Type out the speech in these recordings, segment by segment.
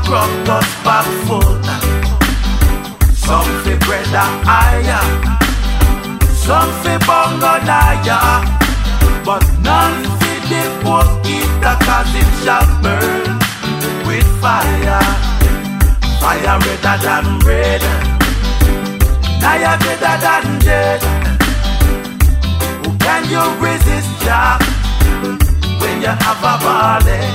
crocus bag full. Some fi bread a higher, some fi bongo naya, but none fi the poquita, cause it shall burn with fire. Fire redder than red, naya deader than dead. Who can you resist, Jah, when you have a volley?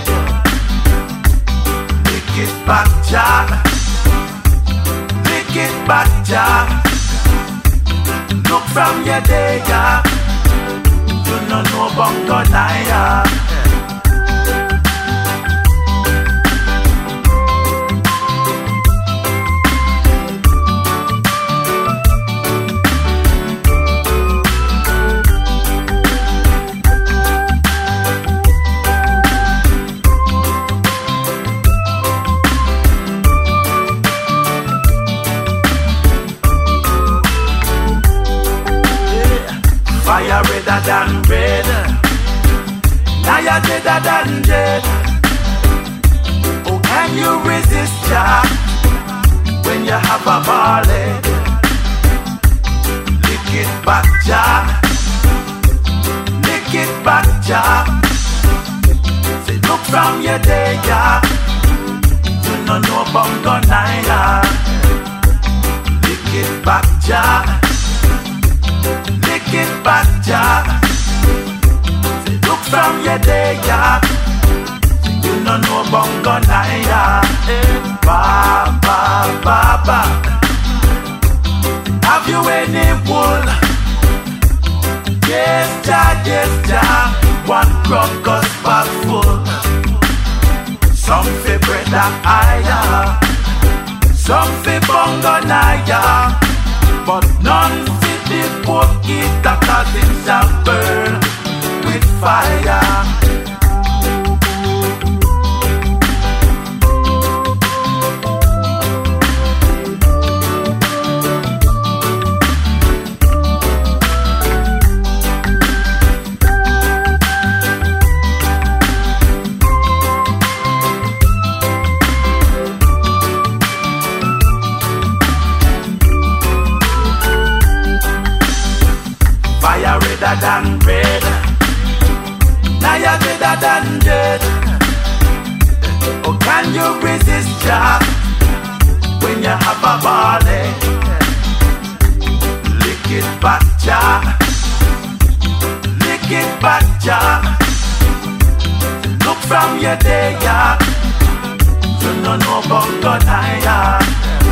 Lick it back, Jah. Lick it back, Jah. Look from your day, Jah. You no know bongo naya. Fire redder than red, naya deader than dead. Oh, can you resist, Jah, when you have a volley? Lick it back, Jah. Lick it back, Jah. Say look from your day, Jah. You no know bongo naya. Lick it back, Jah. Lick it back, Jah. Say look from your day, Jah. You no know bongo naya. Ba ba ba ba. Have you any wool? Yes, Jah, yes, Jah. One crocus bag full. Some fi bread a higher, some fi bongo naya, but none fi the poquita, cause it shall burn with fire. Fire redder than red, naya deader than dead. Oh, can you resist, Jah, when you have a volley? Lick it back, Jah. Lick it back, Jah. Look from your day, Jah. You no know bongo naya.